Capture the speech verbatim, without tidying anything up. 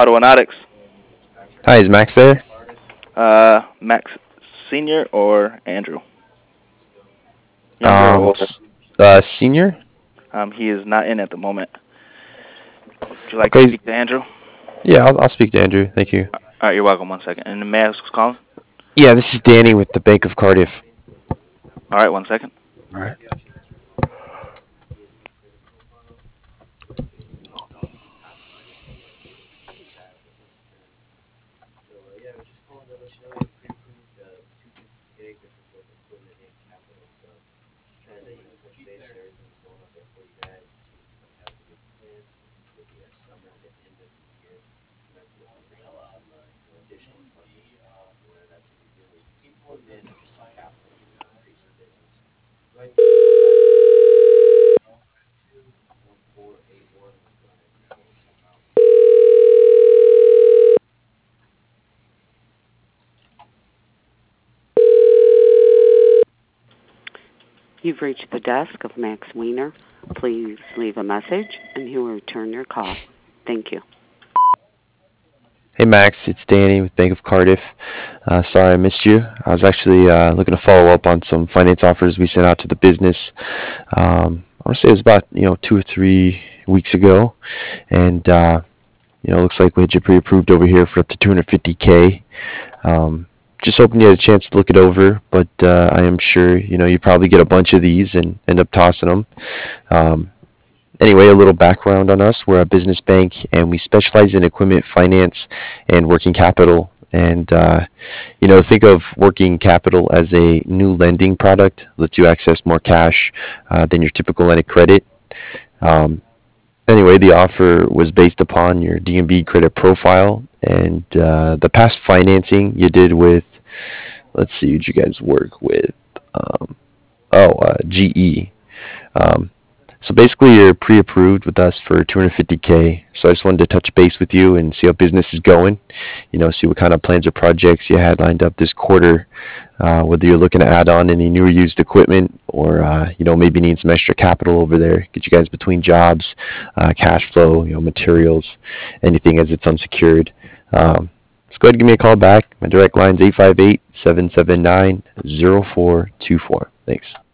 Autonautics. Hi, is Max there? Uh, Max Senior or Andrew? Younger or Um, older? s- uh, Senior? Um, he is not in at the moment. Would you like to Okay, speak to Andrew? yeah, I'll, I'll speak to Andrew. Thank you. All right, you're welcome. One second. And the man who's calling? Yeah, this is Danny with the Bank of Cardiff. All right, one second. All right. You've reached the desk of Max Weiner. Please leave a message and he will return your call. Thank you. Hey, Max, it's Danny with Bank of Cardiff. Uh, sorry I missed you. I was actually uh, looking to follow up on some finance offers we sent out to the business. Um, I want to say it was about you know two or three weeks ago, and uh, you know looks like we had you pre-approved over here for up to two hundred fifty k. Um, just hoping you had a chance to look it over, but uh, I am sure you know you probably get a bunch of these and end up tossing them. Um, anyway, a little background on us: we're a business bank, and we specialize in equipment finance and working capital. And uh, you know, think of working capital as a new lending product, lets you access more cash uh, than your typical line of credit. Um, anyway, the offer was based upon your D and B credit profile and uh, the past financing you did with, let's see, who'd you guys work with? Um, oh, uh, G E. Um, so basically, you're pre-approved with us for two hundred fifty k. So I just wanted to touch base with you and see how business is going. You know, see what kind of plans or projects you had lined up this quarter. Uh, whether you're looking to add on any new or used equipment, or uh, you know maybe need some extra capital over there, get you guys between jobs, uh, cash flow, you know, materials, anything as it's unsecured. Um, just go ahead and give me a call back. My direct line is eight five eight, seven seven nine, zero four two four. Thanks.